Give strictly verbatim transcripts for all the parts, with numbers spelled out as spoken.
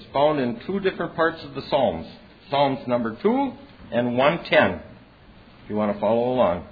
is found in two different parts of the Psalms. Psalms number two and one ten, if you want to follow along.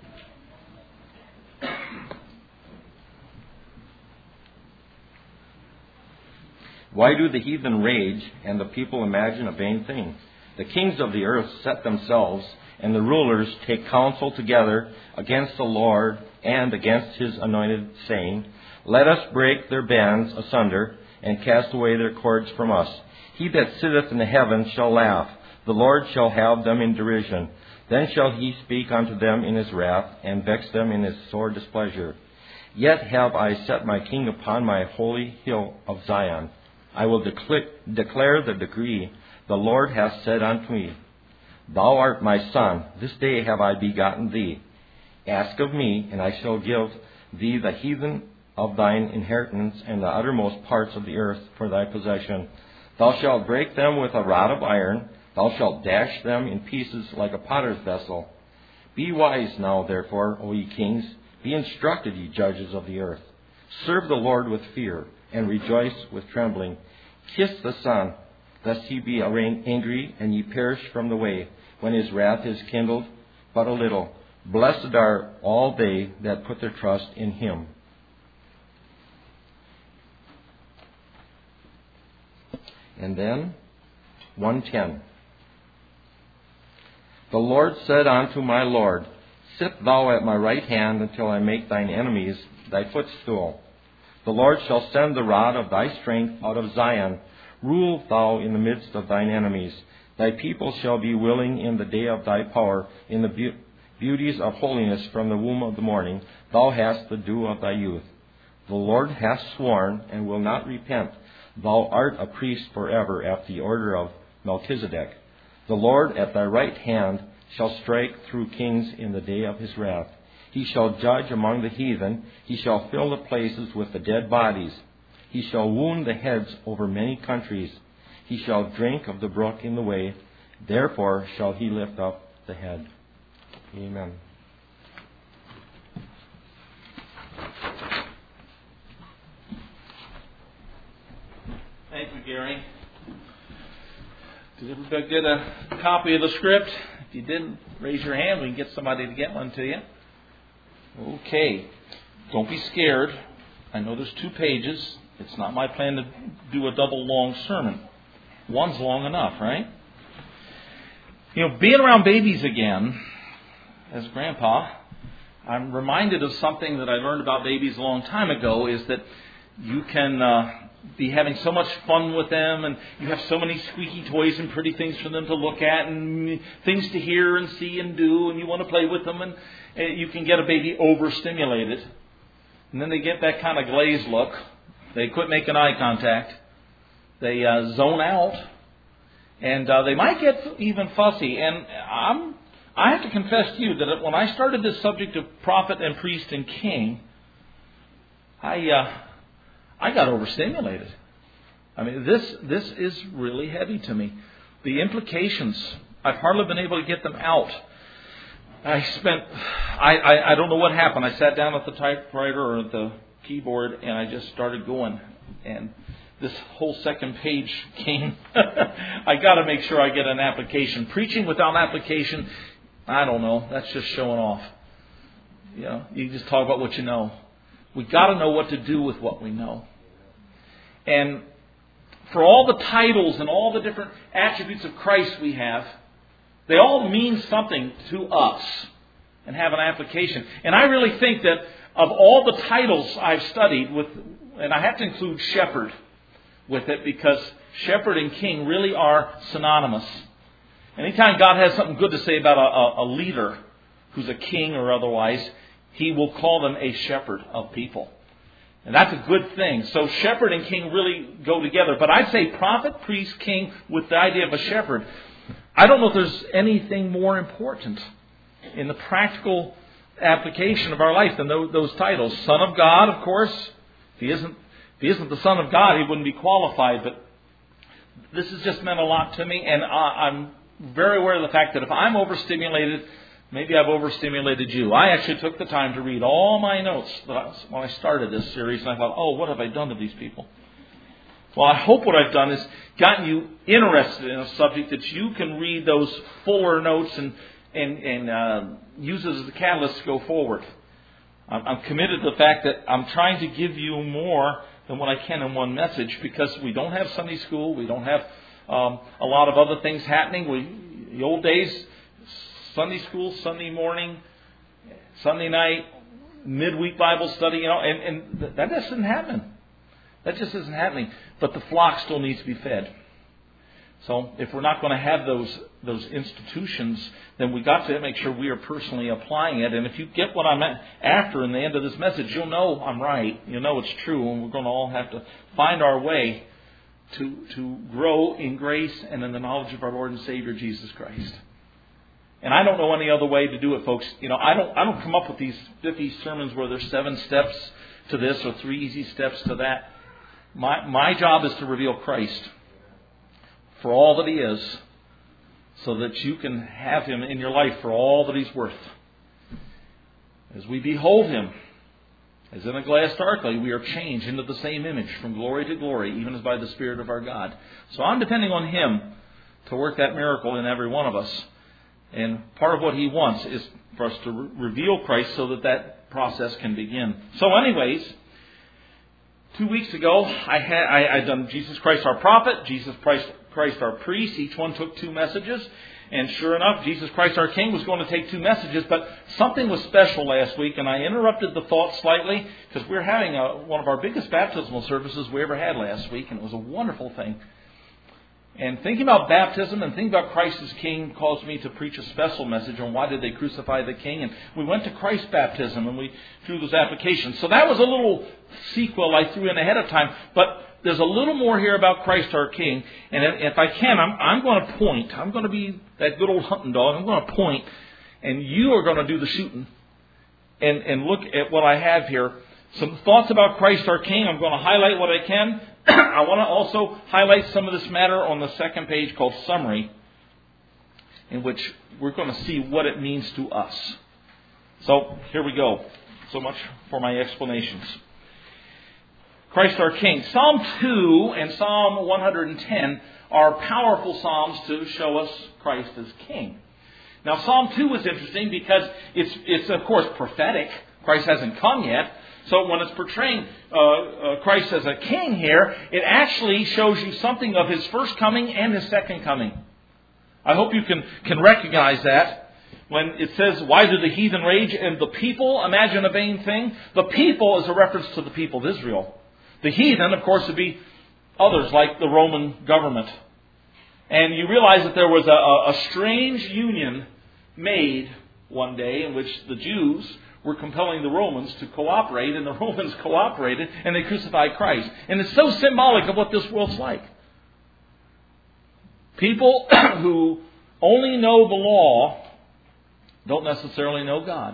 Why do the heathen rage and the people imagine a vain thing? The kings of the earth set themselves, and the rulers take counsel together against the Lord and against his anointed, saying, Let us break their bands asunder, and cast away their cords from us. He that sitteth in the heavens shall laugh. The Lord shall have them in derision. Then shall he speak unto them in his wrath, and vex them in his sore displeasure. Yet have I set my king upon my holy hill of Zion. I will decl- declare the decree. The Lord hath said unto me, Thou art my son, this day have I begotten thee. Ask of me, and I shall give thee the heathen of thine inheritance, and the uttermost parts of the earth for thy possession. Thou shalt break them with a rod of iron, thou shalt dash them in pieces like a potter's vessel. Be wise now, therefore, O ye kings, be instructed, ye judges of the earth. Serve the Lord with fear, and rejoice with trembling. Kiss the Son, lest he be angry, and ye perish from the way, when his wrath is kindled but a little. Blessed are all they that put their trust in him. And then, one ten. The Lord said unto my Lord, Sit thou at my right hand until I make thine enemies thy footstool. The Lord shall send the rod of thy strength out of Zion. Rule thou in the midst of thine enemies. Thy people shall be willing in the day of thy power, in the be- beauties of holiness from the womb of the morning. Thou hast the dew of thy youth. The Lord hath sworn, and will not repent. Thou art a priest forever after the order of Melchizedek. The Lord at thy right hand shall strike through kings in the day of his wrath. He shall judge among the heathen. He shall fill the places with the dead bodies. He shall wound the heads over many countries. He shall drink of the brook in the way. Therefore shall he lift up the head. Amen. Thank you, Gary. Did everybody get a copy of the script? If you didn't, raise your hand. We can get somebody to get one to you. Okay. Don't be scared. I know there's two pages. It's not my plan to do a double long sermon. One's long enough, right? You know, being around babies again, as a grandpa, I'm reminded of something that I learned about babies a long time ago, is that you can uh, be having so much fun with them, and you have so many squeaky toys and pretty things for them to look at, and things to hear and see and do, and you want to play with them, and you can get a baby overstimulated. And then they get that kind of glazed look. They quit making eye contact. They uh, zone out. And uh, they might get even fussy. And I'm, I have to confess to you that when I started this subject of prophet and priest and king, I uh, I got overstimulated. I mean, this this is really heavy to me. The implications, I've hardly been able to get them out. I spent, I, I, I don't know what happened. I sat down at the typewriter or at the keyboard, and I just started going. And this whole second page came. I got to make sure I get an application. Preaching without application, I don't know. That's just showing off. You know, you just talk about what you know. We got to know what to do with what we know. And for all the titles and all the different attributes of Christ we have, they all mean something to us and have an application. And I really think that of all the titles I've studied, with, and I have to include shepherd with it, because shepherd and king really are synonymous. Anytime God has something good to say about a, a, a leader who's a king or otherwise, he will call them a shepherd of people. And that's a good thing. So shepherd and king really go together. But I'd say prophet, priest, king with the idea of a shepherd. I don't know if there's anything more important in the practical application of our life than those, those titles. Son of God, of course. If he isn't, if he isn't the Son of God, he wouldn't be qualified. But this has just meant a lot to me. And I, I'm very aware of the fact that if I'm overstimulated, maybe I've overstimulated you. I actually took the time to read all my notes when I started this series. And I thought, oh, what have I done to these people? Well, I hope what I've done is gotten you interested in a subject that you can read those fuller notes and, and, and uh, use it as a catalyst to go forward. I'm, I'm committed to the fact that I'm trying to give you more than what I can in one message, because we don't have Sunday school. We don't have um, a lot of other things happening. We, the old days, Sunday school, Sunday morning, Sunday night, midweek Bible study, you know, and, and that just isn't happening. That just isn't happening. But the flock still needs to be fed. So if we're not going to have those those institutions, then we got to make sure we are personally applying it. And if you get what I'm after in the end of this message, you'll know I'm right. You'll know it's true. And we're going to all have to find our way to to grow in grace and in the knowledge of our Lord and Savior Jesus Christ. And I don't know any other way to do it, folks. You know, I don't I don't come up with these fifty sermons where there's seven steps to this or three easy steps to that. My my job is to reveal Christ for all that He is, so that you can have Him in your life for all that He's worth. As we behold Him, as in a glass darkly, we are changed into the same image from glory to glory, even as by the Spirit of our God. So I'm depending on Him to work that miracle in every one of us. And part of what He wants is for us to re- reveal Christ so that that process can begin. So anyways, two weeks ago, I had I, I'd done Jesus Christ our prophet, Jesus Christ, Christ our priest. Each one took two messages. And sure enough, Jesus Christ our King was going to take two messages. But something was special last week, and I interrupted the thought slightly because we were having a, one of our biggest baptismal services we ever had last week, and it was a wonderful thing. And thinking about baptism and thinking about Christ as King caused me to preach a special message on why did they crucify the King. And we went to Christ's baptism and we threw those applications. So that was a little sequel I threw in ahead of time. But there's a little more here about Christ our King. And if I can, I'm, I'm going to point. I'm going to be that good old hunting dog. I'm going to point. And you are going to do the shooting. And, and look at what I have here. Some thoughts about Christ our King. I'm going to highlight what I can. I want to also highlight some of this matter on the second page called Summary, in which we're going to see what it means to us. So here we go. So much for my explanations. Christ our King. Psalm two and Psalm one hundred ten are powerful psalms to show us Christ as King. Now Psalm two is interesting because it's, it's of course prophetic. Christ hasn't come yet. So when it's portraying uh, uh, Christ as a king here, it actually shows you something of His first coming and His second coming. I hope you can, can recognize that. When it says, why do the heathen rage and the people imagine a vain thing? The people is a reference to the people of Israel. The heathen, of course, would be others like the Roman government. And you realize that there was a, a, a strange union made one day in which the Jews were compelling the Romans to cooperate, and the Romans cooperated, and they crucified Christ. And it's so symbolic of what this world's like. People who only know the law don't necessarily know God.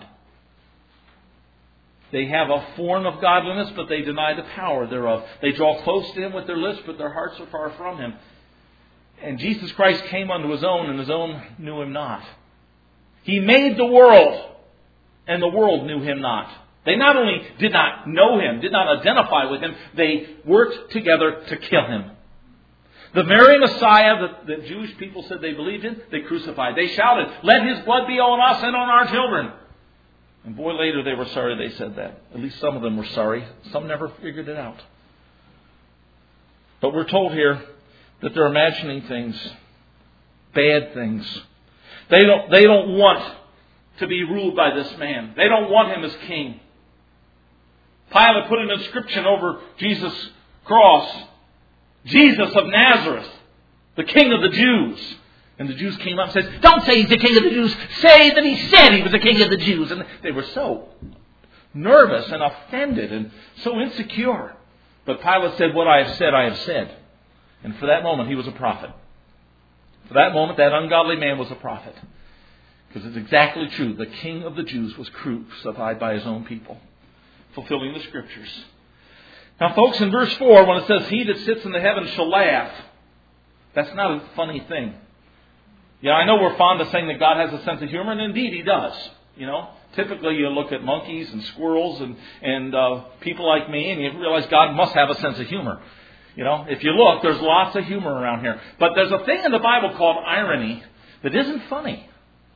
They have a form of godliness, but they deny the power thereof. They draw close to Him with their lips, but their hearts are far from Him. And Jesus Christ came unto His own, and His own knew Him not. He made the world, and the world knew Him not. They not only did not know Him, did not identify with Him, they worked together to kill Him. The very Messiah that the Jewish people said they believed in, they crucified. They shouted, let His blood be on us and on our children. And boy, later they were sorry they said that. At least some of them were sorry. Some never figured it out. But we're told here that they're imagining things, bad things. They don't, they don't want to be ruled by this man. They don't want Him as king. Pilate put an inscription over Jesus' cross. Jesus of Nazareth, the King of the Jews. And the Jews came up and said, don't say He's the King of the Jews. Say that He said He was the King of the Jews. And they were so nervous and offended and so insecure. But Pilate said, what I have said, I have said. And for that moment, he was a prophet. For that moment, that ungodly man was a prophet. Because it's exactly true. The King of the Jews was crucified by His own people, fulfilling the Scriptures. Now, folks, in verse four, when it says, He that sits in the heavens shall laugh, that's not a funny thing. Yeah, I know we're fond of saying that God has a sense of humor, and indeed He does. You know, typically you look at monkeys and squirrels and, and uh, people like me, and you realize God must have a sense of humor. You know, if you look, there's lots of humor around here. But there's a thing in the Bible called irony that isn't funny,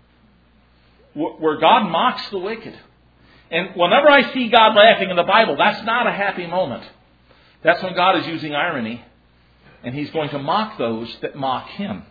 where God mocks the wicked. And whenever I see God laughing in the Bible, that's not a happy moment. That's when God is using irony, and He's going to mock those that mock Him.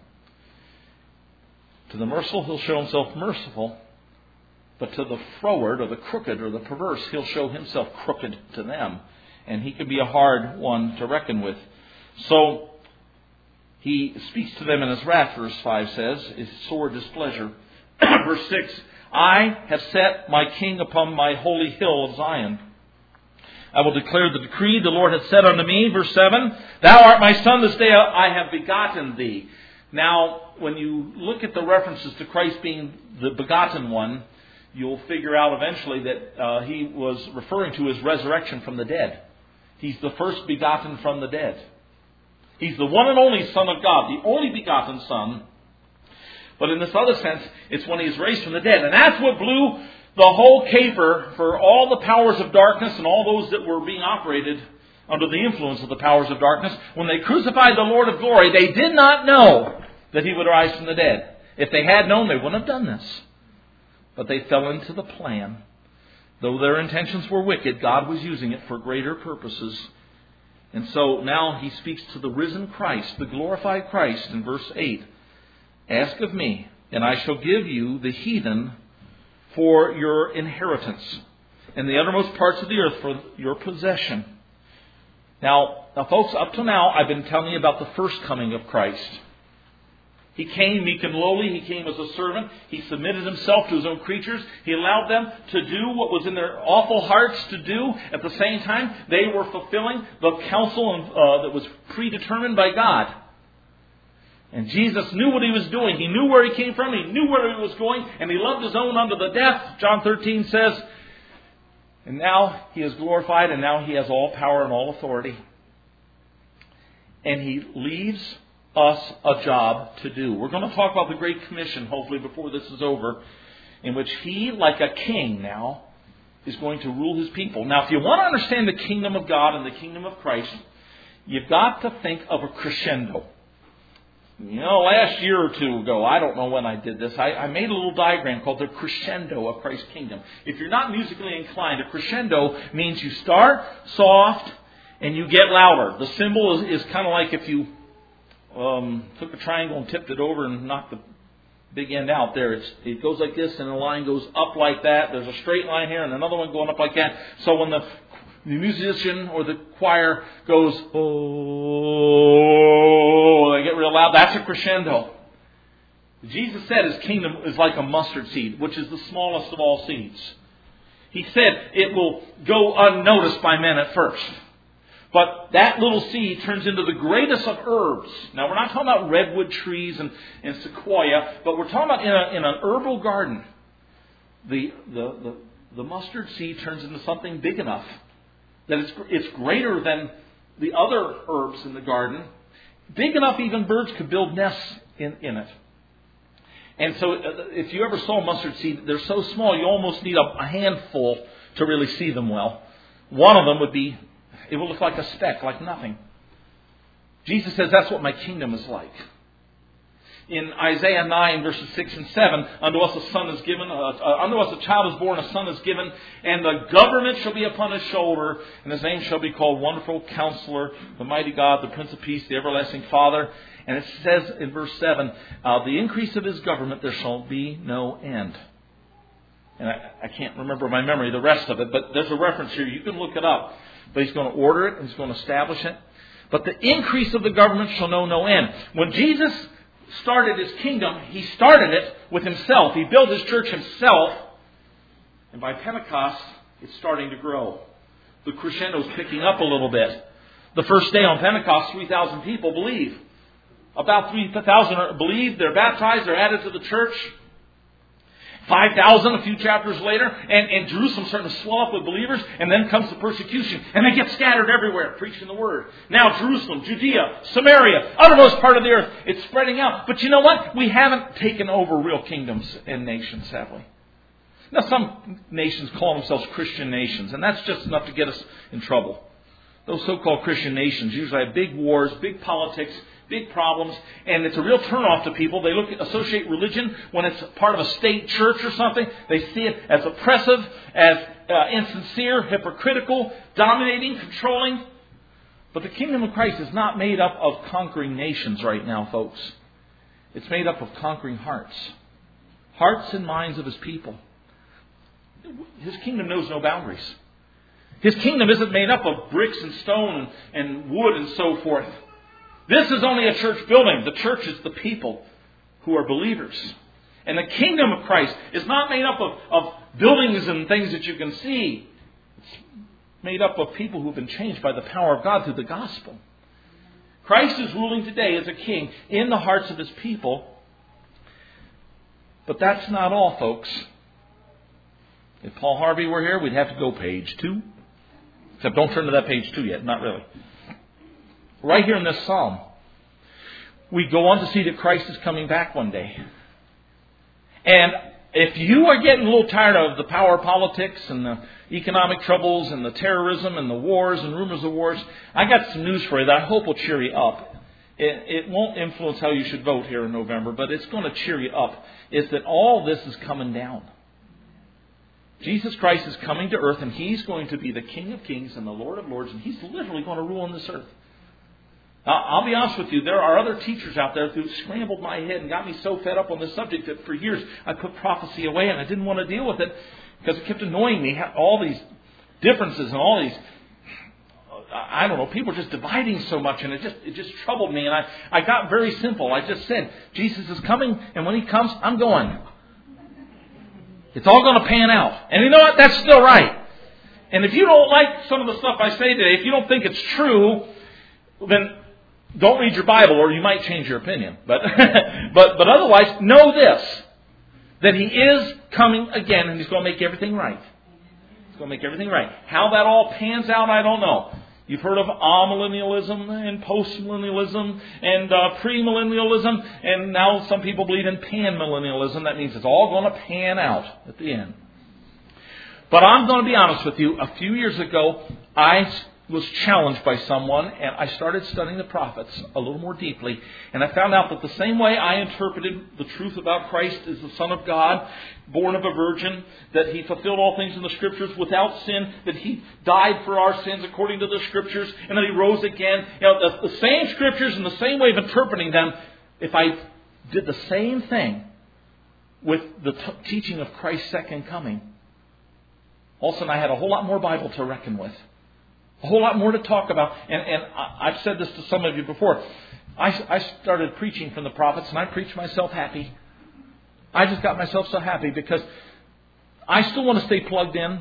To the merciful, He'll show Himself merciful, but to the froward, or the crooked, or the perverse, He'll show Himself crooked to them. And He can be a hard one to reckon with. So, He speaks to them in His wrath, verse five says, His sore displeasure. Verse six, I have set my king upon my holy hill of Zion. I will declare the decree the Lord hath said unto me. Verse seven, Thou art my son, this day I have begotten thee. Now, when you look at the references to Christ being the begotten one, you'll figure out eventually that uh, He was referring to His resurrection from the dead. He's the first begotten from the dead. He's the one and only Son of God, the only begotten Son. But in this other sense, it's when He's raised from the dead. And that's what blew the whole caper for all the powers of darkness and all those that were being operated under the influence of the powers of darkness. When they crucified the Lord of glory, they did not know that He would rise from the dead. If they had known, they wouldn't have done this. But they fell into the plan. Though their intentions were wicked, God was using it for greater purposes. And so now He speaks to the risen Christ, the glorified Christ, in verse eight. Ask of me, and I shall give you the heathen for your inheritance, and the uttermost parts of the earth for your possession. Now, now, folks, up till now, I've been telling you about the first coming of Christ. He came meek and lowly. He came as a servant. He submitted Himself to His own creatures. He allowed them to do what was in their awful hearts to do. At the same time, they were fulfilling the counsel uh, that was predetermined by God. And Jesus knew what He was doing. He knew where He came from. He knew where He was going. And He loved His own unto the death. John thirteen says, and now He is glorified, and now He has all power and all authority. And He leaves us a job to do. We're going to talk about the Great Commission, hopefully, before this is over, in which He, like a king now, is going to rule His people. Now, if you want to understand the kingdom of God and the kingdom of Christ, you've got to think of a crescendo. You know, last year or two ago, I don't know when I did this, I, I made a little diagram called the crescendo of Christ's kingdom. If you're not musically inclined, a crescendo means you start soft and you get louder. The symbol is, is kind of like if you um, took a triangle and tipped it over and knocked the big end out there. It's, it goes like this, and the line goes up like that. There's a straight line here and another one going up like that. So when the The musician or the choir goes, oh, they get real loud. That's a crescendo. Jesus said His kingdom is like a mustard seed, which is the smallest of all seeds. He said it will go unnoticed by men at first. But that little seed turns into the greatest of herbs. Now, we're not talking about redwood trees and, and sequoia, but we're talking about in, a, in an herbal garden. The, the, the, the mustard seed turns into something big enough that it's, it's greater than the other herbs in the garden. Big enough even birds could build nests in, in it. And so if you ever saw a mustard seed, they're so small you almost need a, a handful to really see them well. One of them would be, it will look like a speck, like nothing. Jesus says that's what my kingdom is like. In Isaiah nine, verses six and seven, unto us a son is given, uh, uh, unto us a child is born, a son is given, and the government shall be upon His shoulder, and His name shall be called Wonderful Counselor, the Mighty God, the Prince of Peace, the Everlasting Father. And it says in verse seven, uh, the increase of His government there shall be no end. And I, I can't remember by memory the rest of it, but there's a reference here. You can look it up. But He's going to order it, and He's going to establish it. But the increase of the government shall know no end. When Jesus started His kingdom, He started it with Himself. He built His church Himself. And by Pentecost, it's starting to grow. The crescendo's picking up a little bit. The first day on Pentecost, three thousand people believe. About three thousand believe, they're baptized, they're added to the church. five thousand a few chapters later, and, and Jerusalem's starting to swell up with believers, and then comes the persecution, and they get scattered everywhere, preaching the word. Now Jerusalem, Judea, Samaria, uttermost part of the earth, it's spreading out. But you know what? We haven't taken over real kingdoms and nations, have we? Now some nations call themselves Christian nations, and that's just enough to get us in trouble. those so-called Christian nations usually have big wars, big politics, big problems, and it's a real turnoff to people. They look associate religion when it's part of a state church or something. They see it as oppressive, as uh, insincere, hypocritical, dominating, controlling. But the kingdom of Christ is not made up of conquering nations right now, folks. It's made up of conquering hearts. Hearts and minds of His people. His kingdom knows no boundaries. His kingdom isn't made up of bricks and stone and, and wood and so forth. This is only a church building. The church is the people who are believers. And the kingdom of Christ is not made up of, of buildings and things that you can see. It's made up of people who have been changed by the power of God through the gospel. Christ is ruling today as a king in the hearts of His people. But that's not all, folks. If Paul Harvey were here, we'd have to go page two. Except don't turn to that page two yet. Not really. Right here in this psalm, we go on to see that Christ is coming back one day. And if you are getting a little tired of the power politics and the economic troubles and the terrorism and the wars and rumors of wars, I got some news for you that I hope will cheer you up. It, it won't influence how you should vote here in November, but it's going to cheer you up. Is that all this is coming down. Jesus Christ is coming to earth, and He's going to be the King of Kings and the Lord of Lords, and He's literally going to rule on this earth. I'll be honest with you, there are other teachers out there who scrambled my head and got me so fed up on this subject that for years I put prophecy away and I didn't want to deal with it because it kept annoying me. All these differences and all these, I don't know, people just dividing so much, and it just it just troubled me. And I, I got very simple. I just said, Jesus is coming, and when He comes, I'm going. It's all going to pan out. And you know what? That's still right. And if you don't like some of the stuff I say today, if you don't think it's true, then don't read your Bible, or you might change your opinion. But but but otherwise, know this, that He is coming again, and He's going to make everything right. He's going to make everything right. How that all pans out, I don't know. You've heard of amillennialism and postmillennialism and uh, premillennialism, and now some people believe in panmillennialism. That means it's all going to pan out at the end. But I'm going to be honest with you. A few years ago, I was challenged by someone, and I started studying the prophets a little more deeply, and I found out that the same way I interpreted the truth about Christ as the Son of God, born of a virgin, that He fulfilled all things in the Scriptures without sin, that He died for our sins according to the Scriptures, and that He rose again. You know, the, the same Scriptures and the same way of interpreting them, if I did the same thing with the t- teaching of Christ's second coming, all of a sudden I had a whole lot more Bible to reckon with. A whole lot more to talk about. And, and I've said this to some of you before. I, I started preaching from the prophets, and I preached myself happy. I just got myself so happy because I still want to stay plugged in.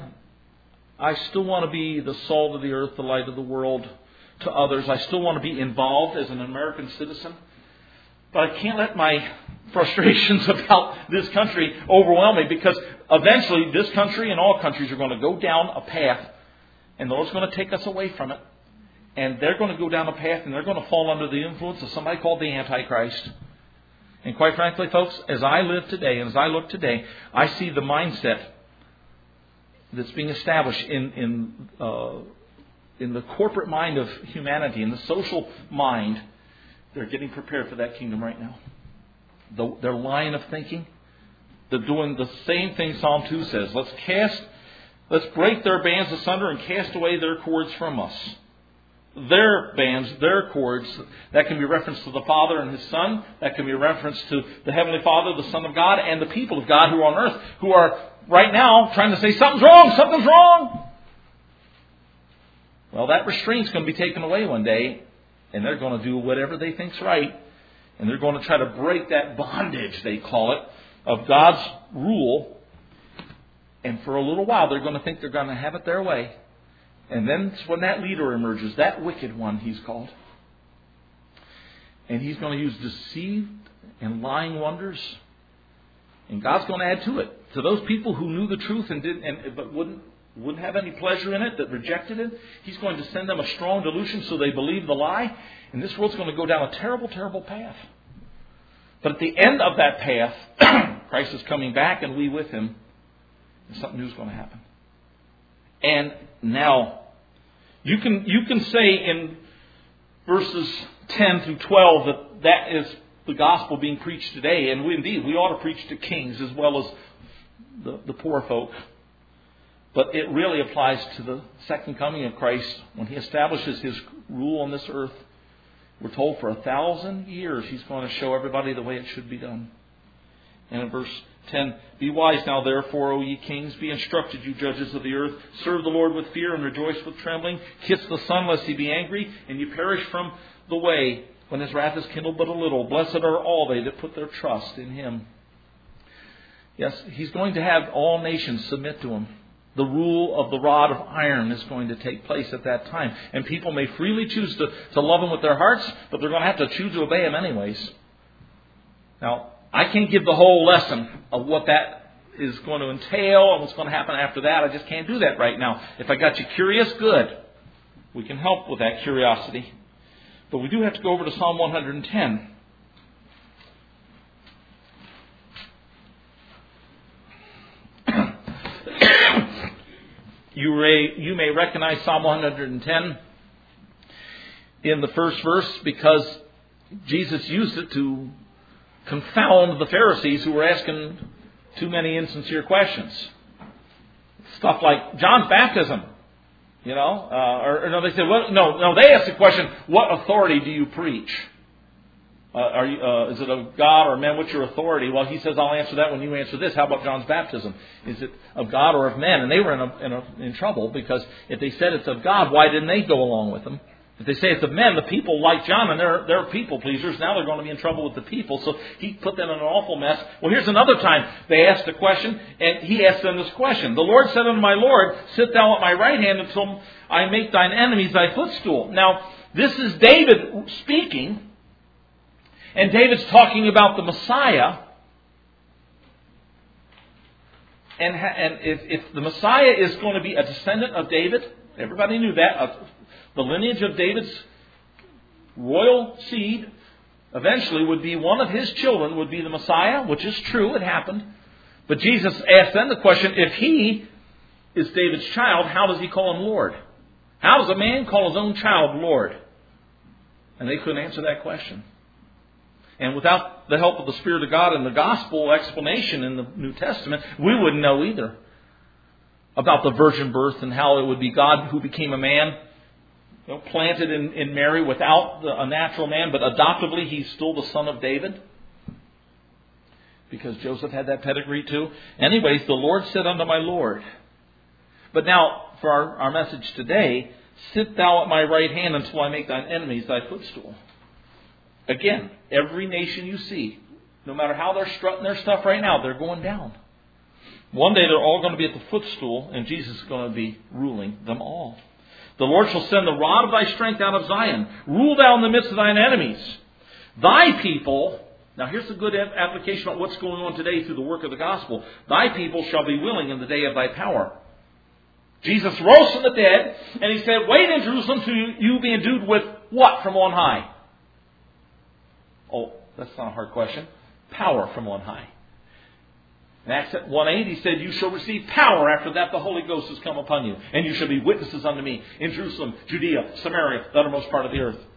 I still want to be the salt of the earth, the light of the world to others. I still want to be involved as an American citizen. But I can't let my frustrations about this country overwhelm me, because eventually this country and all countries are going to go down a path, and the Lord's going to take us away from it. And they're going to go down a path, and they're going to fall under the influence of somebody called the Antichrist. And quite frankly, folks, as I live today and as I look today, I see the mindset that's being established in in uh, in the corporate mind of humanity, in the social mind. They're getting prepared for that kingdom right now. The, their line of thinking, they're doing the same thing Psalm two says. Let's cast, let's break their bands asunder and cast away their cords from us. Their bands, their cords, that can be reference to the Father and His Son. That can be reference to the Heavenly Father, the Son of God, and the people of God who are on earth, who are right now trying to say, something's wrong, something's wrong. Well, that restraint's going to be taken away one day, and they're going to do whatever they think's right. And they're going to try to break that bondage, they call it, of God's rule. And for a little while, they're going to think they're going to have it their way. And then it's when that leader emerges, that wicked one, he's called. And he's going to use deceived and lying wonders. And God's going to add to it. To those people who knew the truth and didn't, and but wouldn't wouldn't have any pleasure in it, that rejected it, He's going to send them a strong delusion so they believe the lie. And this world's going to go down a terrible, terrible path. But at the end of that path, Christ is coming back, and we with Him. And something new is going to happen. And now, You can, you can say in verses ten through twelve that that is the gospel being preached today. And we, indeed, we ought to preach to kings as well as the, the poor folk. But it really applies to the second coming of Christ when He establishes His rule on this earth. We're told for a thousand years He's going to show everybody the way it should be done. And in verse ten, be wise now therefore, O ye kings, be instructed, you judges of the earth. Serve the Lord with fear and rejoice with trembling. Kiss the Son, lest He be angry, and you perish from the way when His wrath is kindled but a little. Blessed are all they that put their trust in Him. Yes, He's going to have all nations submit to Him. The rule of the rod of iron is going to take place at that time. And people may freely choose to, to love Him with their hearts, but they're going to have to choose to obey Him anyways. Now, I can't give the whole lesson of what that is going to entail and what's going to happen after that. I just can't do that right now. If I got you curious, good. We can help with that curiosity. But we do have to go over to Psalm one hundred ten. You may, you may recognize Psalm one hundred ten in the first verse because Jesus used it to confound the Pharisees who were asking too many insincere questions. Stuff like John's baptism, you know, uh, or, or no, they said, well, no, no, they asked the question, what authority do you preach? Uh, are you, uh, is it of God or man? What's your authority? Well, he says, I'll answer that when you answer this. How about John's baptism? Is it of God or of men? And they were in, a, in, a, in trouble because if they said it's of God, why didn't they go along with them? If they say it's of men, the people like John, and they're, they're people pleasers. Now they're going to be in trouble with the people. So he put them in an awful mess. Well, here's another time they asked a question, and he asked them this question. The Lord said unto my Lord, sit thou at my right hand until I make thine enemies thy footstool. Now, this is David speaking, and David's talking about the Messiah. And, and if, if the Messiah is going to be a descendant of David, everybody knew that, of the lineage of David's royal seed, eventually would be one of his children, would be the Messiah, which is true, it happened. But Jesus asked them the question, if he is David's child, how does he call him Lord? How does a man call his own child Lord? And they couldn't answer that question. And without the help of the Spirit of God and the gospel explanation in the New Testament, we wouldn't know either about the virgin birth and how it would be God who became a man, you know, planted in, in Mary without the, a natural man, but adoptively he's still the son of David. Because Joseph had that pedigree too. Anyways, the Lord said unto my Lord. But now, for our, our message today, sit thou at my right hand until I make thine enemies thy footstool. Again, every nation you see, no matter how they're strutting their stuff right now, they're going down. One day they're all going to be at the footstool, and Jesus is going to be ruling them all. The Lord shall send the rod of thy strength out of Zion. Rule thou in the midst of thine enemies. Thy people, now here's a good application of what's going on today through the work of the gospel. Thy people shall be willing in the day of thy power. Jesus rose from the dead, and he said, wait in Jerusalem till you be endued with what from on high? Oh, that's not a hard question. Power from on high. In Acts one eight, he said, you shall receive power. After that, the Holy Ghost has come upon you. And you shall be witnesses unto me in Jerusalem, Judea, Samaria, the uttermost part of the earth.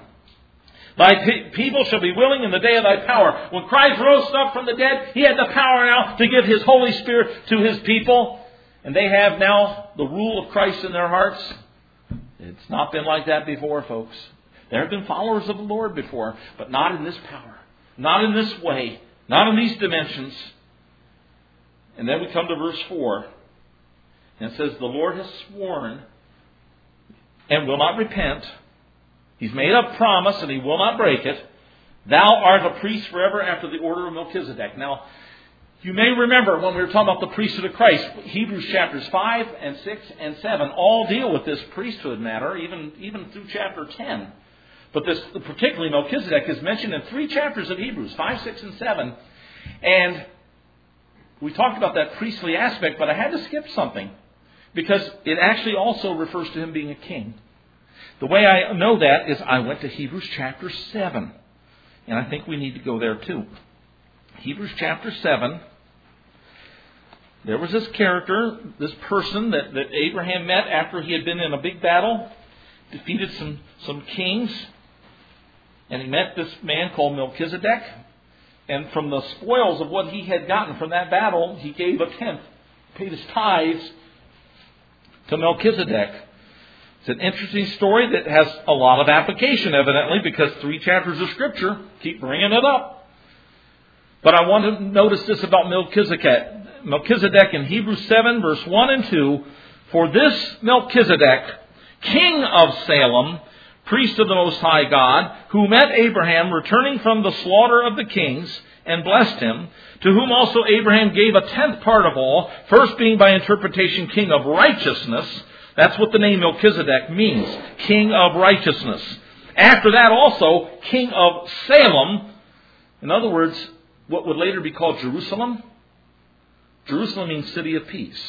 Thy pe- people shall be willing in the day of thy power. When Christ rose up from the dead, he had the power now to give his Holy Spirit to his people. And they have now the rule of Christ in their hearts. It's not been like that before, folks. There have been followers of the Lord before, but not in this power. Not in this way. Not in these dimensions. And then we come to verse four. And it says, the Lord has sworn and will not repent. He's made a promise and he will not break it. Thou art a priest forever after the order of Melchizedek. Now, you may remember when we were talking about the priesthood of Christ, Hebrews chapters five and six and seven all deal with this priesthood matter, even, even through chapter ten. But this, particularly Melchizedek, is mentioned in three chapters of Hebrews, five, six, and seven. And we talked about that priestly aspect, but I had to skip something. Because it actually also refers to him being a king. The way I know that is I went to Hebrews chapter seven. And I think we need to go there too. Hebrews chapter seven. There was this character, this person that, that Abraham met after he had been in a big battle. defeated some, some kings. And he met this man called Melchizedek. And from the spoils of what he had gotten from that battle, he gave a tenth, paid his tithes to Melchizedek. It's an interesting story that has a lot of application, evidently, because three chapters of Scripture keep bringing it up. But I want to notice this about Melchizedek. Melchizedek in Hebrews seven, verse one and two. For this Melchizedek, king of Salem, priest of the Most High God, who met Abraham returning from the slaughter of the kings, and blessed him, to whom also Abraham gave a tenth part of all, first being by interpretation king of righteousness. That's what the name Melchizedek means, king of righteousness. After that also, king of Salem. In other words, what would later be called Jerusalem. Jerusalem means city of peace.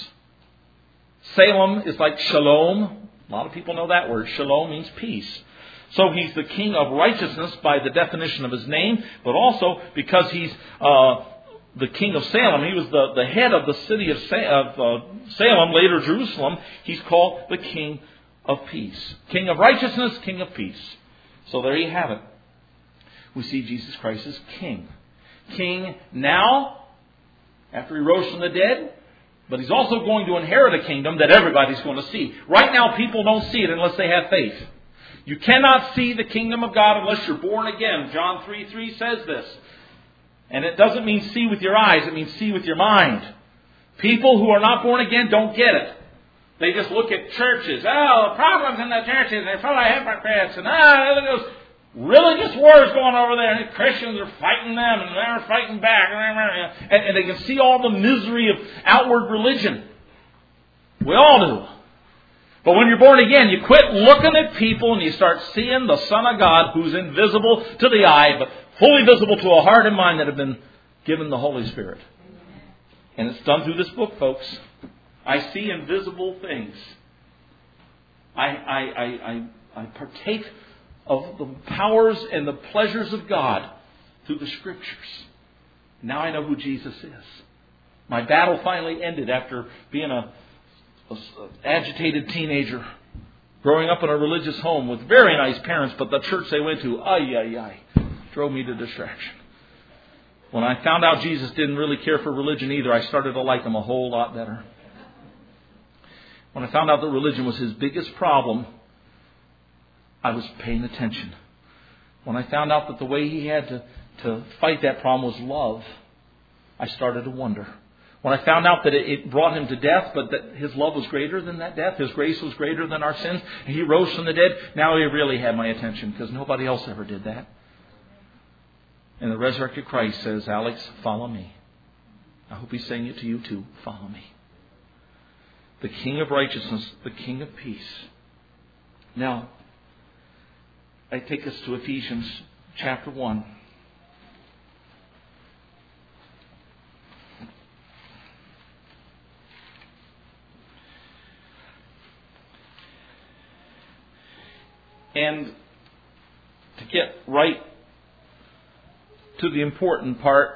Salem is like shalom. A lot of people know that word. Shalom means peace. So he's the king of righteousness by the definition of his name, but also because he's uh, the king of Salem. He was the, the head of the city of, Sa- of uh, Salem, later Jerusalem. He's called the king of peace. King of righteousness, king of peace. So there you have it. We see Jesus Christ as king. King now, after he rose from the dead, but he's also going to inherit a kingdom that everybody's going to see. Right now, people don't see it unless they have faith. You cannot see the kingdom of God unless you're born again. John three three says this. And it doesn't mean see with your eyes, it means see with your mind. People who are not born again don't get it. They just look at churches. Oh, the problems in the churches, they're full of hypocrites. And ah, look at those religious wars going over there. And the Christians are fighting them and they're fighting back. And, and they can see all the misery of outward religion. We all do. But when you're born again, you quit looking at people and you start seeing the Son of God who's invisible to the eye, but fully visible to a heart and mind that have been given the Holy Spirit. And it's done through this book, folks. I see invisible things. I, I, I, I, I partake of the powers and the pleasures of God through the Scriptures. Now I know who Jesus is. My battle finally ended after being a agitated teenager, growing up in a religious home with very nice parents, but the church they went to, ay, ay, ay, drove me to distraction. When I found out Jesus didn't really care for religion either, I started to like him a whole lot better. When I found out that religion was his biggest problem, I was paying attention. When I found out that the way he had to, to fight that problem was love, I started to wonder. When I found out that it brought him to death, but that his love was greater than that death, his grace was greater than our sins, and he rose from the dead, now he really had my attention because nobody else ever did that. And the resurrected Christ says, Alex, follow me. I hope he's saying it to you too. Follow me. The King of righteousness, the King of peace. Now, I take us to Ephesians chapter one. And to get right to the important part,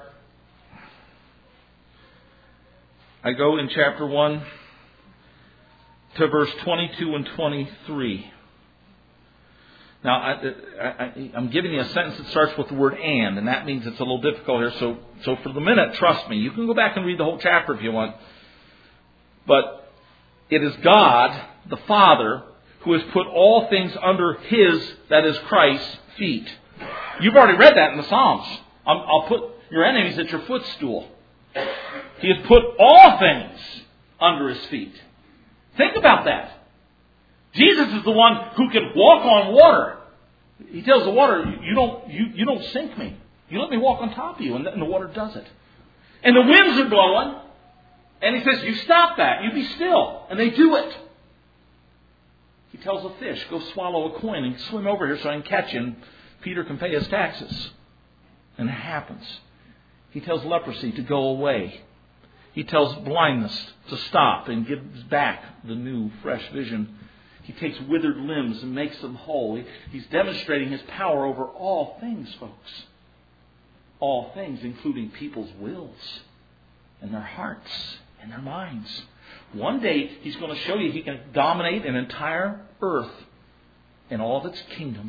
I go in chapter one to verse twenty-two and twenty-three. Now, I, I, I'm giving you a sentence that starts with the word and, and that means it's a little difficult here. So, so for the minute, trust me. You can go back and read the whole chapter if you want. But it is God, the Father, who has put all things under His, that is Christ's, feet. You've already read that in the Psalms. I'm, I'll put your enemies at your footstool. He has put all things under His feet. Think about that. Jesus is the one who can walk on water. He tells the water, you don't, you, you don't sink me. You let me walk on top of you. And the, and the water does it. And the winds are blowing. And He says, you stop that. You be still. And they do it. He tells a fish, go swallow a coin and swim over here so I can catch you and Peter can pay his taxes. And it happens. He tells leprosy to go away. He tells blindness to stop and gives back the new, fresh vision. He takes withered limbs and makes them whole. He, he's demonstrating His power over all things, folks. All things, including people's wills and their hearts and their minds. One day He's going to show you He can dominate an entire earth and all of its kingdoms.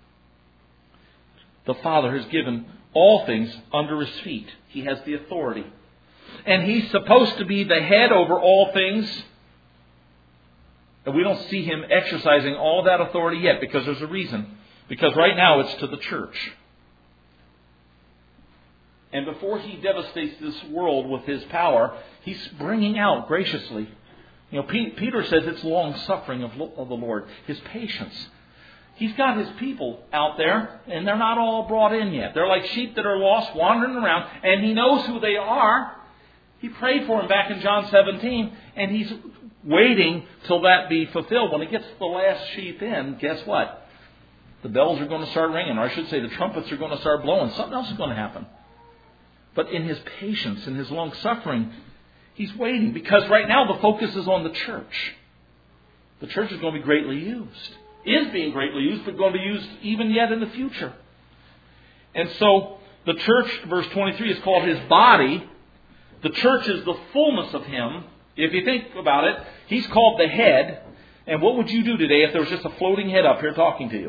The Father has given all things under His feet. He has the authority. And He's supposed to be the head over all things. And we don't see Him exercising all that authority yet, because there's a reason. Because right now it's to the church. And before He devastates this world with His power, He's bringing out graciously. You know, Peter says it's long-suffering of the Lord. His patience. He's got His people out there, and they're not all brought in yet. They're like sheep that are lost, wandering around, and He knows who they are. He prayed for them back in John seventeen, and He's waiting till that be fulfilled. When He gets the last sheep in, guess what? The bells are going to start ringing, or I should say the trumpets are going to start blowing. Something else is going to happen. But in His patience, in His long-suffering, He's waiting. Because right now the focus is on the church. The church is going to be greatly used. Is being greatly used, but going to be used even yet in the future. And so the church, verse twenty-three, is called His body. The church is the fullness of Him. If you think about it, He's called the head. And what would you do today if there was just a floating head up here talking to you?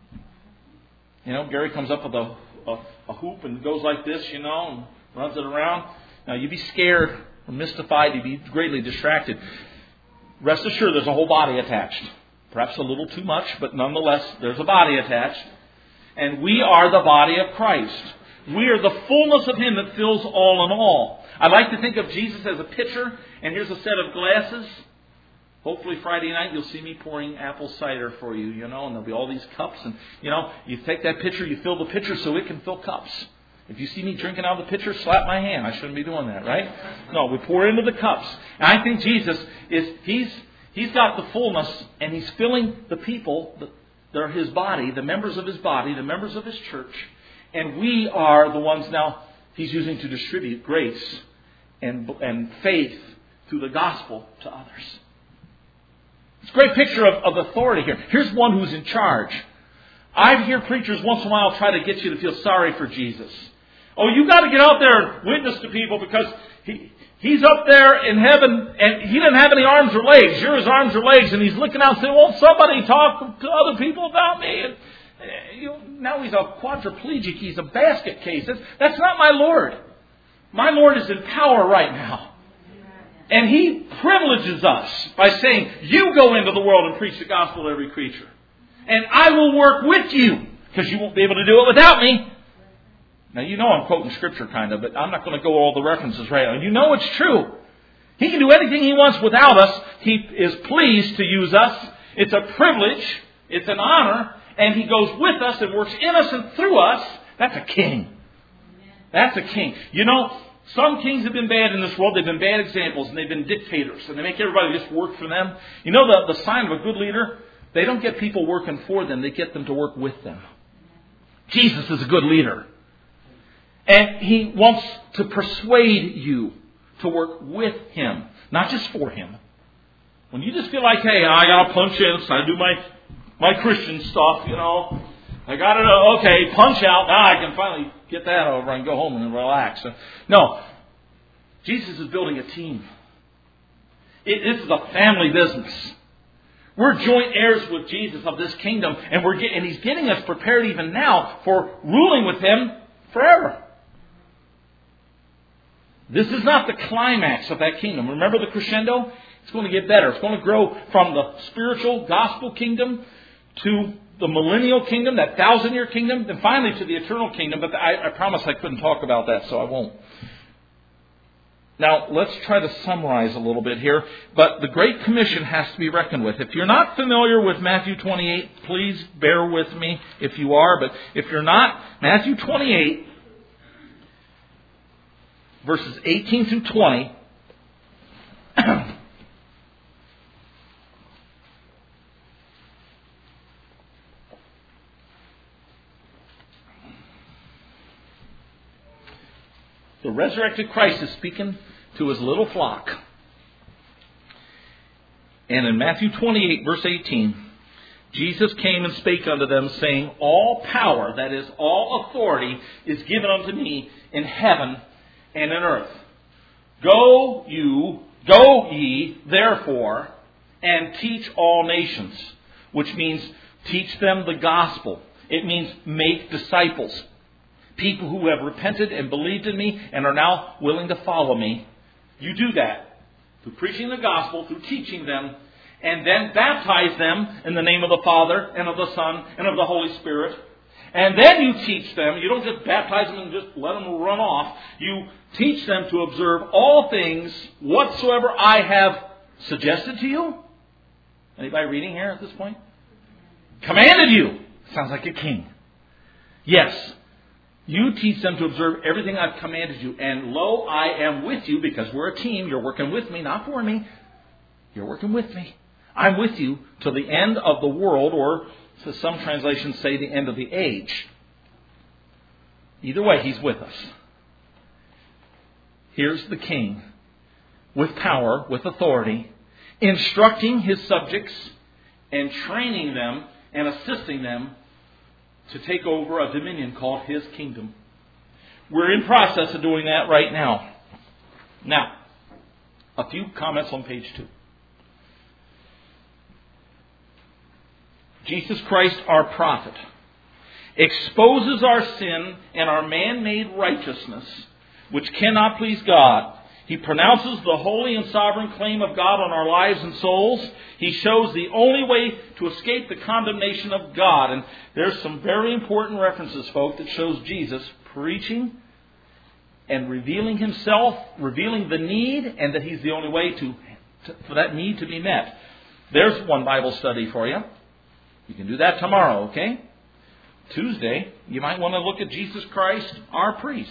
You know, Gary comes up with a, a, a hoop and goes like this, you know, and runs it around. Now, you'd be scared or mystified. You'd be greatly distracted. Rest assured, there's a whole body attached. Perhaps a little too much, but nonetheless, there's a body attached. And we are the body of Christ. We are the fullness of Him that fills all in all. I like to think of Jesus as a pitcher, and here's a set of glasses. Hopefully Friday night you'll see me pouring apple cider for you, you know, and there'll be all these cups. And, you know, you take that pitcher, you fill the pitcher so it can fill cups. If you see me drinking out of the pitcher, slap my hand. I shouldn't be doing that, right? No, we pour into the cups. And I think Jesus is, He's He's got the fullness, and He's filling the people that are His body, the members of His body, the members of His church. And we are the ones now He's using to distribute grace and, and faith through the gospel to others. It's a great picture of, of authority here. Here's one who's in charge. I hear preachers once in a while try to get you to feel sorry for Jesus. Oh, you got to get out there and witness to people because he He's up there in heaven and He doesn't have any arms or legs. You're His arms or legs, and He's looking out and saying, "Won't somebody talk to other people about me?" And, you know, now He's a quadriplegic. He's a basket case. That's, that's not my Lord. My Lord is in power right now. And He privileges us by saying, "You go into the world and preach the gospel to every creature. And I will work with you, because you won't be able to do it without me." Now, you know I'm quoting Scripture kind of, but I'm not going to go all the references right now. You know it's true. He can do anything He wants without us. He is pleased to use us. It's a privilege. It's an honor. And He goes with us and works in us and through us. That's a king. That's a king. You know, some kings have been bad in this world. They've been bad examples, and they've been dictators. And they make everybody just work for them. You know the, the sign of a good leader? They don't get people working for them. They get them to work with them. Jesus is a good leader. And He wants to persuade you to work with Him, not just for Him. When you just feel like, hey, I got to punch in, so I do my, my Christian stuff, you know. I got to, okay, punch out. Now I can finally get that over and go home and relax. No. Jesus is building a team. It, this is a family business. We're joint heirs with Jesus of this kingdom, and we're get, and He's getting us prepared even now for ruling with Him forever. This is not the climax of that kingdom. Remember the crescendo? It's going to get better. It's going to grow from the spiritual gospel kingdom to the millennial kingdom, that thousand-year kingdom, and finally to the eternal kingdom. But I, I promised I couldn't talk about that, so I won't. Now, let's try to summarize a little bit here. But the Great Commission has to be reckoned with. If you're not familiar with Matthew twenty-eight, please bear with me if you are. But if you're not, Matthew twenty-eight, verses eighteen through twenty. The resurrected Christ is speaking to His little flock. And in Matthew twenty-eight, verse eighteen, Jesus came and spake unto them, saying, "All power," that is, all authority, "is given unto me in heaven and in earth. Go you, go ye, therefore, and teach all nations." Which means Teach them the gospel. It means make disciples. People who have repented and believed in me and are now willing to follow me. You do that through preaching the gospel, through teaching them, and then baptize them in the name of the Father and of the Son and of the Holy Spirit. And then you teach them. You don't just baptize them and just let them run off. You teach them to observe all things whatsoever I have suggested to you. Anybody reading here at this point? Commanded you. Sounds like a king. Yes. You teach them to observe everything I've commanded you. And lo, I am with you, because we're a team. You're working with me, not for me. You're working with me. I'm with you till the end of the world, or so some translations say the end of the age. Either way, He's with us. Here's the king with power, with authority, instructing his subjects and training them and assisting them to take over a dominion called His kingdom. We're in process of doing that right now. Now, a few comments on page two. Jesus Christ, our prophet, exposes our sin and our man-made righteousness, which cannot please God. He pronounces the holy and sovereign claim of God on our lives and souls. He shows the only way to escape the condemnation of God. And there's some very important references, folks, that shows Jesus preaching and revealing Himself, revealing the need, and that He's the only way to, to for that need to be met. There's one Bible study for you. You can do that tomorrow, okay? Tuesday, you might want to look at Jesus Christ, our priest.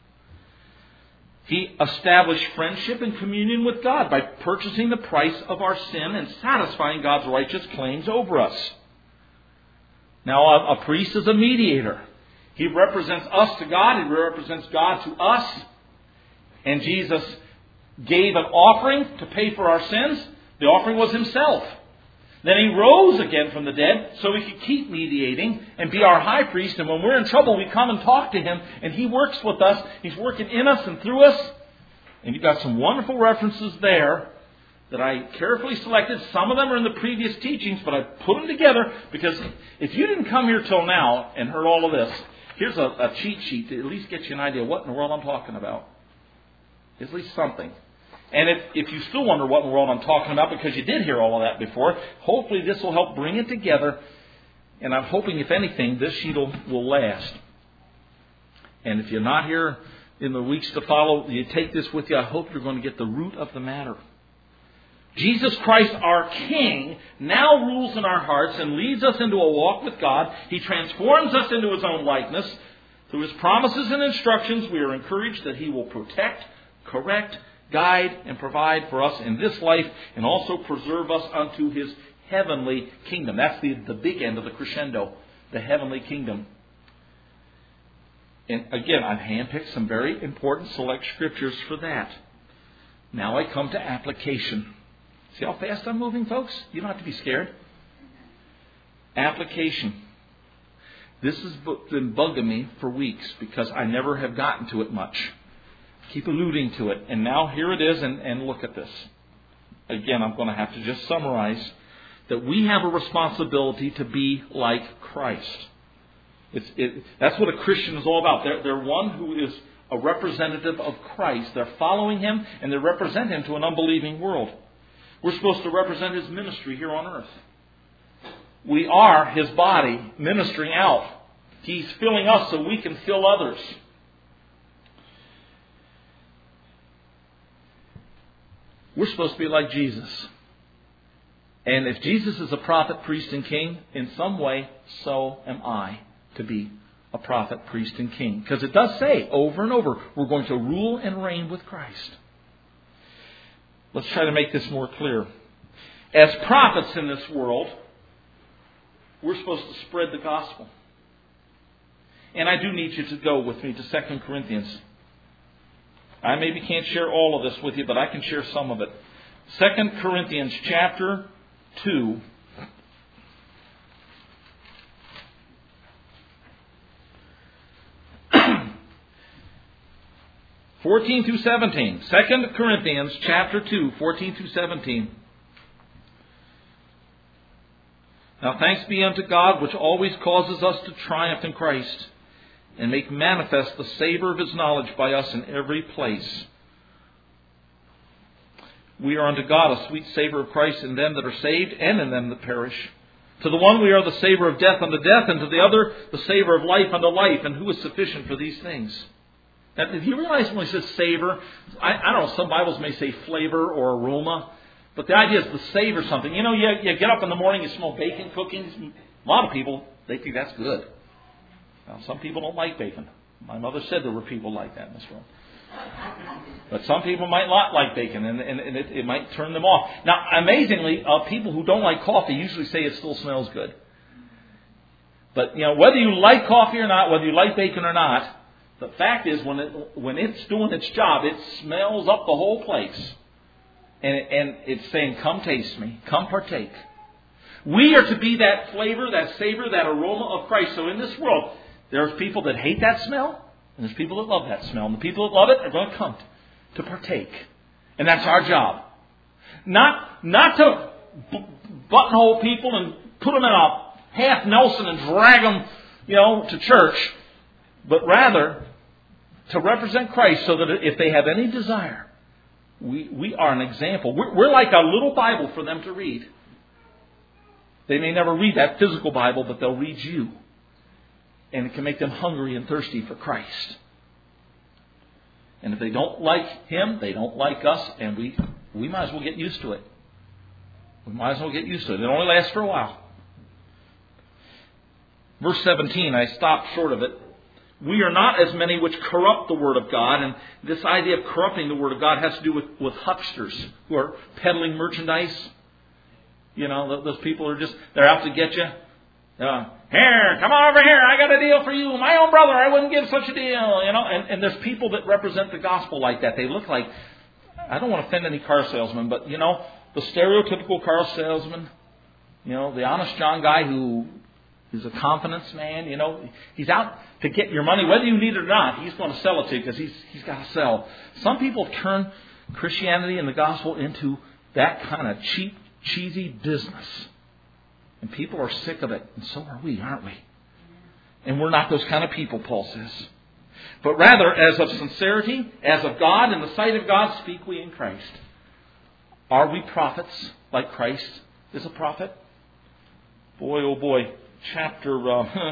He established friendship and communion with God by purchasing the price of our sin and satisfying God's righteous claims over us. Now, a, a priest is a mediator. He represents us to God. He represents God to us. And Jesus gave an offering to pay for our sins. The offering was Himself. Then He rose again from the dead so He could keep mediating and be our high priest. And when we're in trouble, we come and talk to Him. And He works with us. He's working in us and through us. And you've got some wonderful references there that I carefully selected. Some of them are in the previous teachings, but I put them together because if you didn't come here till now and heard all of this, here's a, a cheat sheet to at least get you an idea of what in the world I'm talking about. At least something. And if, if you still wonder what in the world I'm talking about because you did hear all of that before, hopefully this will help bring it together. And I'm hoping, if anything, this sheet will, will last. And if you're not here in the weeks to follow, you take this with you. I hope you're going to get the root of the matter. Jesus Christ, our King, now rules in our hearts and leads us into a walk with God. He transforms us into His own likeness. Through His promises and instructions, we are encouraged that He will protect, correct, guide, and provide for us in this life, and also preserve us unto His heavenly kingdom. That's the, the big end of the crescendo, the heavenly kingdom. And again, I've handpicked some very important select scriptures for that. Now I come to application. See how fast I'm moving, folks? You don't have to be scared. Application. This has been bugging me for weeks because I never have gotten to it much. Keep alluding to it. And now here it is, and, and look at this. Again, I'm going to have to just summarize that we have a responsibility to be like Christ. It's, it, that's what a Christian is all about. They're, they're one who is a representative of Christ. They're following Him, and they represent Him to an unbelieving world. We're supposed to represent His ministry here on earth. We are His body ministering out. He's filling us so we can fill others. We're supposed to be like Jesus. And if Jesus is a prophet, priest, and king, in some way, so am I to be a prophet, priest, and king. Because it does say over and over, we're going to rule and reign with Christ. Let's try to make this more clear. As prophets in this world, we're supposed to spread the gospel. And I do need you to go with me to Second Corinthians. I maybe can't share all of this with you, but I can share some of it. Second Corinthians chapter two. fourteen through seventeen. Second Corinthians chapter two, fourteen through seventeen. Now thanks be unto God, which always causes us to triumph in Christ, and make manifest the savour of His knowledge by us in every place. We are unto God a sweet savour of Christ in them that are saved and in them that perish. To the one we are the savour of death unto death, and to the other the savour of life unto life. And who is sufficient for these things? Now, do you realize when he says savour, I, I don't know, some Bibles may say flavour or aroma, but the idea is to savour something. You know, you, you get up in the morning, you smell bacon cooking. A lot of people, they think that's good. Now, some people don't like bacon. My mother said there were people like that in this room. But some people might not like bacon, and, and, and it, it might turn them off. Now, amazingly, uh, people who don't like coffee usually say it still smells good. But, you know, whether you like coffee or not, whether you like bacon or not, the fact is when it, when it's doing its job, it smells up the whole place. And, it, and it's saying, come taste me, come partake. We are to be that flavor, that savor, that aroma of Christ. So in this world, there's people that hate that smell, and there's people that love that smell. And the people that love it are going to come to partake. And that's our job. Not, not to b- buttonhole people and put them in a half Nelson and drag them, you know, to church. But rather, to represent Christ so that if they have any desire, we, we are an example. We're, we're like a little Bible for them to read. They may never read that physical Bible, but they'll read you. And it can make them hungry and thirsty for Christ. And if they don't like Him, they don't like us, and we, we might as well get used to it. We might as well get used to it. It only lasts for a while. Verse seventeen, I stopped short of it. We are not as many which corrupt the Word of God. And this idea of corrupting the Word of God has to do with, with hucksters who are peddling merchandise. You know, those people are just, they're out to get you. Uh, here, come on over here. I got a deal for you. My own brother, I wouldn't give such a deal. You know, and, and there's people that represent the gospel like that. They look like, I don't want to offend any car salesman, but, you know, the stereotypical car salesman, you know, the honest John guy who is a confidence man, you know, he's out to get your money, whether you need it or not. He's going to sell it to you because he's, he's got to sell. Some people turn Christianity and the gospel into that kind of cheap, cheesy business. And people are sick of it. And so are we, aren't we? And we're not those kind of people, Paul says. But rather, as of sincerity, as of God, in the sight of God, speak we in Christ. Are we prophets like Christ is a prophet? Boy, oh boy. Chapter uh,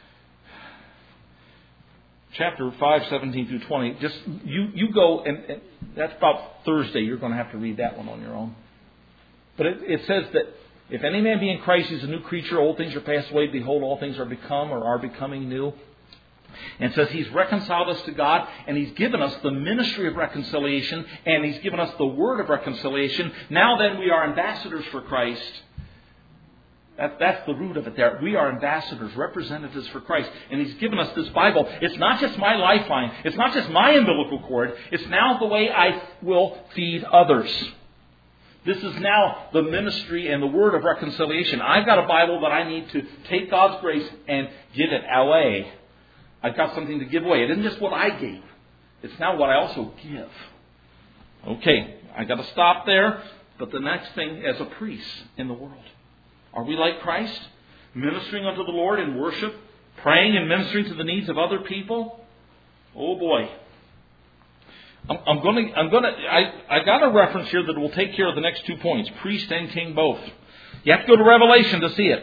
chapter five, seventeen through twenty. Just you, you go, and, and that's about Thursday. You're going to have to read that one on your own. But it, it says that if any man be in Christ, he's a new creature. Old things are passed away. Behold, all things are become or are becoming new. And it says He's reconciled us to God, and He's given us the ministry of reconciliation, and He's given us the word of reconciliation. Now then, we are ambassadors for Christ. That, that's the root of it there. We are ambassadors, representatives for Christ. And He's given us this Bible. It's not just my lifeline. It's not just my umbilical cord. It's now the way I will feed others. This is now the ministry and the word of reconciliation. I've got a Bible that I need to take God's grace and give it away. I've got something to give away. It isn't just what I gave. It's now what I also give. Okay, I've got to stop there. But the next thing, as a priest in the world. Are we like Christ? Ministering unto the Lord in worship? Praying and ministering to the needs of other people? Oh boy. I'm, I'm going to, I'm going to, I, I got a reference here that will take care of the next two points. Priest and king both. You have to go to Revelation to see it.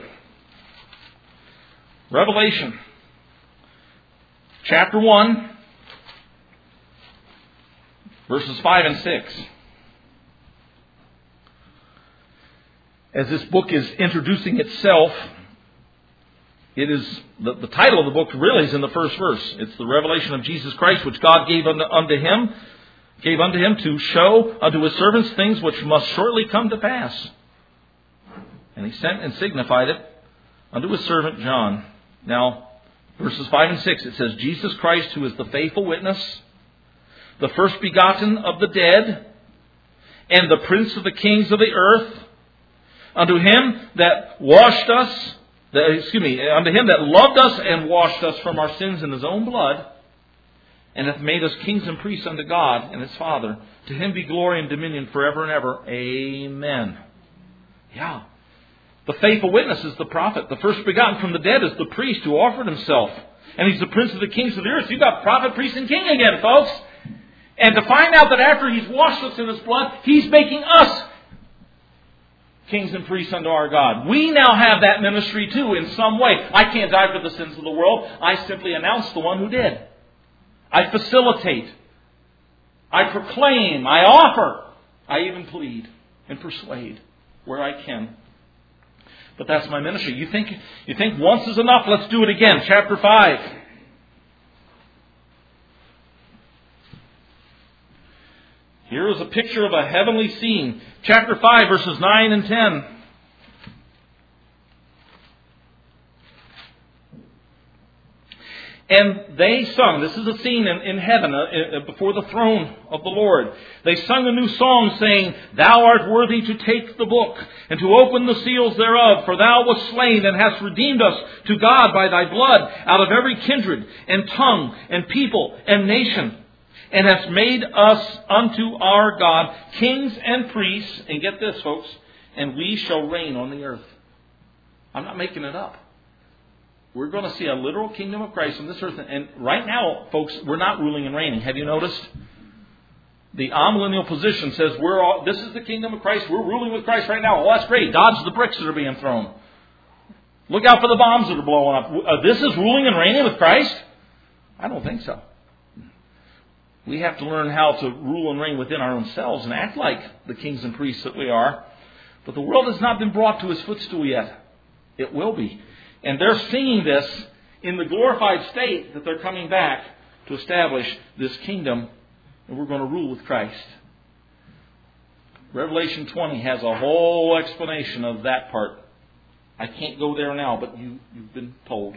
Revelation. Chapter one. Verses five and six. As this book is introducing itself, it is the, the title of the book really is in the first verse. It's the revelation of Jesus Christ, which God gave unto, unto him, gave unto him to show unto His servants things which must shortly come to pass. And He sent and signified it unto His servant John. Now, verses five and six, it says, Jesus Christ, who is the faithful witness, the first begotten of the dead, and the prince of the kings of the earth, unto Him that washed us, that, excuse me, unto Him that loved us and washed us from our sins in His own blood, and hath made us kings and priests unto God and His Father. To Him be glory and dominion forever and ever. Amen. Yeah. The faithful witness is the prophet. The first begotten from the dead is the priest who offered himself. And he's the prince of the kings of the earth. You've got prophet, priest, and king again, folks. And to find out that after he's washed us in his blood, he's making us kings and priests unto our God. We now have that ministry too in some way. I can't die for the sins of the world. I simply announce the one who did. I facilitate. I proclaim. I offer. I even plead and persuade where I can. But that's my ministry. You think, you think once is enough? Let's do it again. Chapter five. Here is a picture of a heavenly scene. Chapter five, verses nine and ten. And they sung, this is a scene in, in heaven, uh, uh, before the throne of the Lord. They sung a new song, saying, Thou art worthy to take the book, and to open the seals thereof, for thou wast slain, and hast redeemed us to God by thy blood, out of every kindred, and tongue, and people, and nation, and hast made us unto our God kings and priests, and get this, folks, and we shall reign on the earth. I'm not making it up. We're going to see a literal kingdom of Christ on this earth. And right now, folks, we're not ruling and reigning. Have you noticed? The amillennial position says we're all, this is the kingdom of Christ. We're ruling with Christ right now. Well, that's great. Dodge the bricks that are being thrown. Look out for the bombs that are blowing up. Uh, this is ruling and reigning with Christ? I don't think so. We have to learn how to rule and reign within our own selves and act like the kings and priests that we are. But the world has not been brought to his footstool yet. It will be. And they're seeing this in the glorified state that they're coming back to establish this kingdom, and we're going to rule with Christ. Revelation twenty has a whole explanation of that part. I can't go there now, but you, you've been told.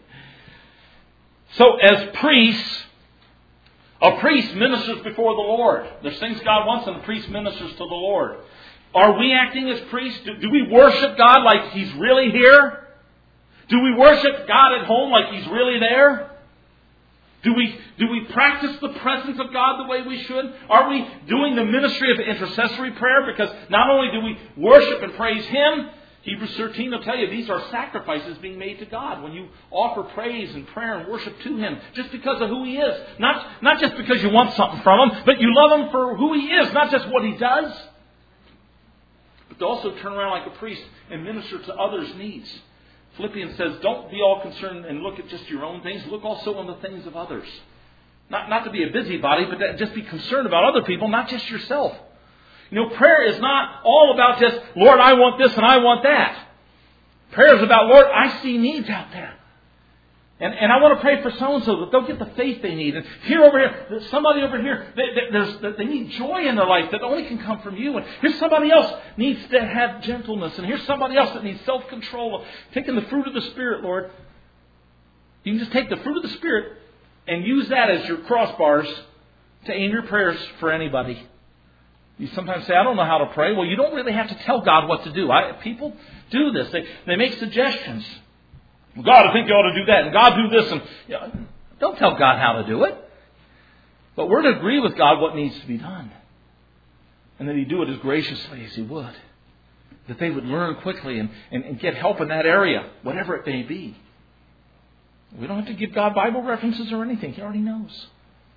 So as priests, a priest ministers before the Lord. There's things God wants, and a priest ministers to the Lord. Are we acting as priests? Do, do we worship God like He's really here? Do we worship God at home like He's really there? Do we, do we practice the presence of God the way we should? Are we doing the ministry of intercessory prayer? Because not only do we worship and praise Him, Hebrews thirteen will tell you these are sacrifices being made to God. When you offer praise and prayer and worship to Him, just because of who He is. Not, not just because you want something from Him, but you love Him for who He is, not just what He does. But to also turn around like a priest and minister to others' needs. Philippians says, don't be all concerned and look at just your own things. Look also on the things of others. Not, not to be a busybody, but to just be concerned about other people, not just yourself. You know, prayer is not all about just, Lord, I want this and I want that. Prayer is about, Lord, I see needs out there. And, and I want to pray for so-and-so that they'll get the faith they need. And here over here, there's somebody over here, they, they, there's, they need joy in their life that only can come from you. And here's somebody else needs to have gentleness. And here's somebody else that needs self-control. Taking the fruit of the Spirit, Lord. You can just take the fruit of the Spirit and use that as your crossbars to aim your prayers for anybody. You sometimes say, I don't know how to pray. Well, you don't really have to tell God what to do. I, people do this. They, they make suggestions. God, I think you ought to do that, and God do this, and you know, don't tell God how to do it. But we're to agree with God what needs to be done. And that He'd do it as graciously as He would. That they would learn quickly and, and, and get help in that area, whatever it may be. We don't have to give God Bible references or anything. He already knows.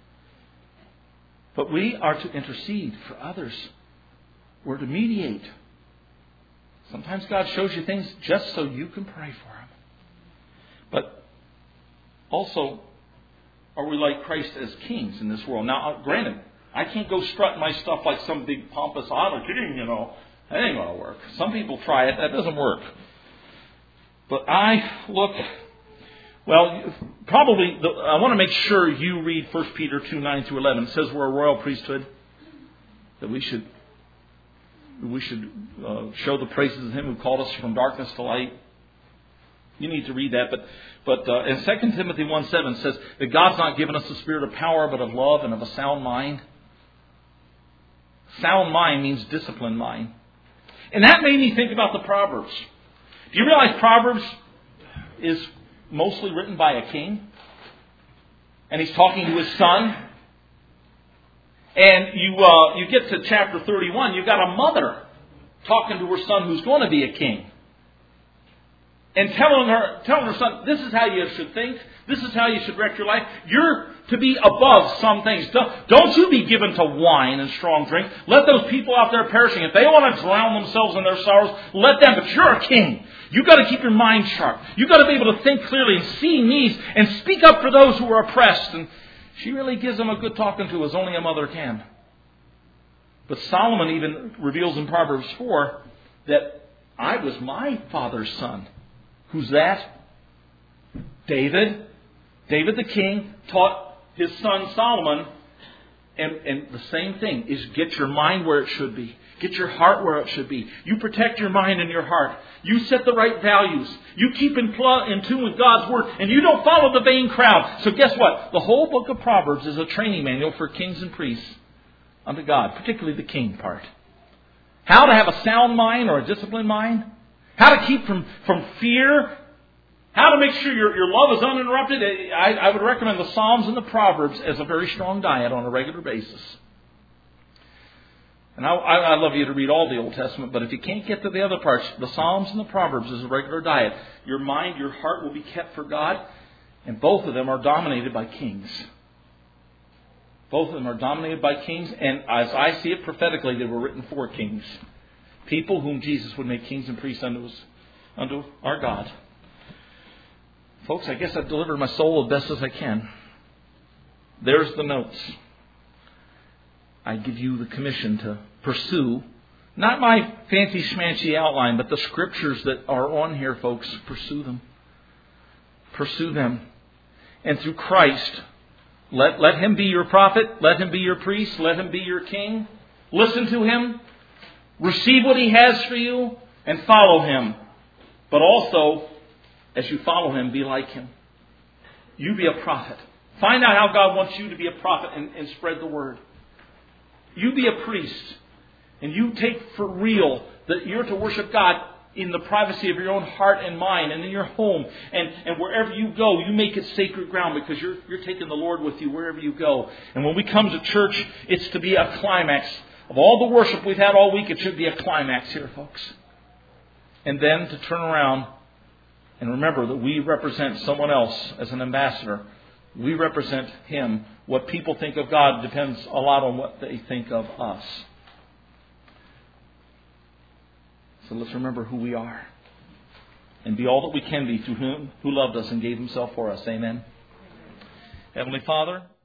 But we are to intercede for others. We're to mediate. Sometimes God shows you things just so you can pray for them. But also, are we like Christ as kings in this world? Now, granted, I can't go strutting my stuff like some big pompous, I'm a king, you know. That ain't going to work. Some people try it. That doesn't work. But I look, well, probably, the, I want to make sure you read First Peter two, nine through eleven. It says we're a royal priesthood. That we should, we should uh, show the praises of Him who called us from darkness to light. You need to read that. But but uh, in Second Timothy one seven says that God's not given us a spirit of power, but of love and of a sound mind. Sound mind means disciplined mind. And that made me think about the Proverbs. Do you realize Proverbs is mostly written by a king? And he's talking to his son. And you uh, you get to chapter thirty-one, you've got a mother talking to her son who's going to be a king. and telling her, telling her son, this is how you should think. This is how you should direct your life. You're to be above some things. Don't, don't you be given to wine and strong drink. Let those people out there perishing. If they want to drown themselves in their sorrows, let them. But you're a king. You've got to keep your mind sharp. You've got to be able to think clearly and see needs and speak up for those who are oppressed. And she really gives them a good talking to, as only a mother can. But Solomon even reveals in Proverbs four that I was my father's son. Who's that? David. David the king taught his son Solomon. And, and the same thing is get your mind where it should be. Get your heart where it should be. You protect your mind and your heart. You set the right values. You keep in, pl- in tune with God's Word. And you don't follow the vain crowd. So guess what? The whole book of Proverbs is a training manual for kings and priests unto God. Particularly the king part. How to have a sound mind or a disciplined mind. How to keep from, from fear. How to make sure your, your love is uninterrupted. I, I would recommend the Psalms and the Proverbs as a very strong diet on a regular basis. And I, I love you to read all the Old Testament, but if you can't get to the other parts, the Psalms and the Proverbs is a regular diet. Your mind, your heart will be kept for God, and both of them are dominated by kings. Both of them are dominated by kings, and as I see it prophetically, they were written for kings. People whom Jesus would make kings and priests unto, us, unto our God. Folks, I guess I've delivered my soul as best as I can. There's the notes. I give you the commission to pursue, not my fancy schmancy outline, but the scriptures that are on here, folks. Pursue them. Pursue them. And through Christ, let, let Him be your prophet. Let Him be your priest. Let Him be your king. Listen to Him. Receive what He has for you and follow Him. But also, as you follow Him, be like Him. You be a prophet. Find out how God wants you to be a prophet and, and spread the word. You be a priest, and you take for real that you're to worship God in the privacy of your own heart and mind and in your home. And, and wherever you go, you make it sacred ground because you're, you're taking the Lord with you wherever you go. And when we come to church, it's to be a climax. Of all the worship we've had all week, it should be a climax here, folks. And then to turn around and remember that we represent someone else as an ambassador. We represent Him. What people think of God depends a lot on what they think of us. So let's remember who we are. And be all that we can be through Him who loved us and gave Himself for us. Amen. Heavenly Father.